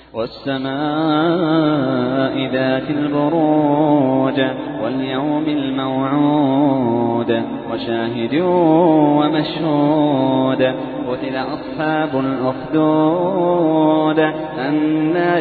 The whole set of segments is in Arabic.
والسماء ذات البروج واليوم الموعود وشاهد ومشهود قتل أصحاب الأخدود النار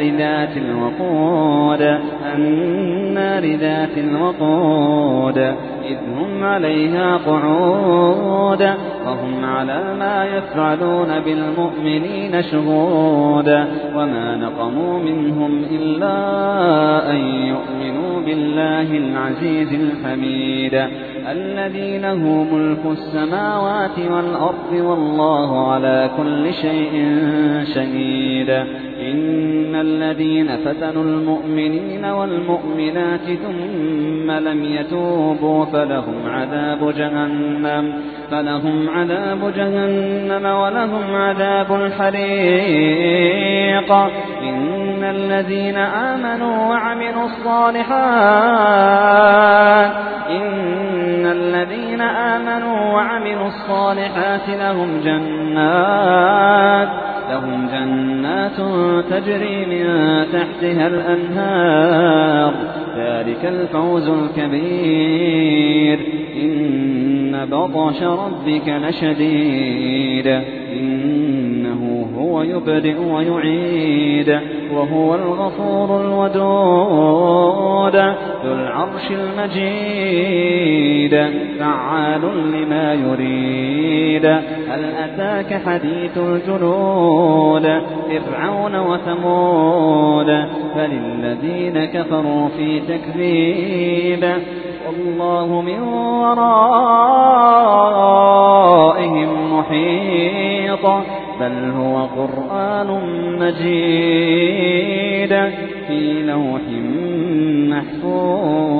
ذات الوقود إذ هم عليها قعود وهم على ما يفعلون بالمؤمنين شهود وما نقموا منهم إلا أن يؤمنوا بالله العزيز الحميد الذي له ملك السماوات والأرض والله على كل شيء شهيد إن الذين فتنوا المؤمنين والمؤمنات ثم لم يتوبوا فلهم عذاب جهنم ولهم عذاب الحريق إن الذين آمنوا وعملوا الصالحات لهم جنات تجري من تحتها الأنهار ذلك الفوز الكبير إن بطش ربك لشديد إنه هو يبدئ ويعيد وهو الغفور الودود ذو العرش المجيد فعال لما يريد هل أتاك حديث الجنود فرعون وثمود فللذين كفروا في تكذيب والله من ورائهم محيط بل هو قرآن مجيد في لوح محفوظ.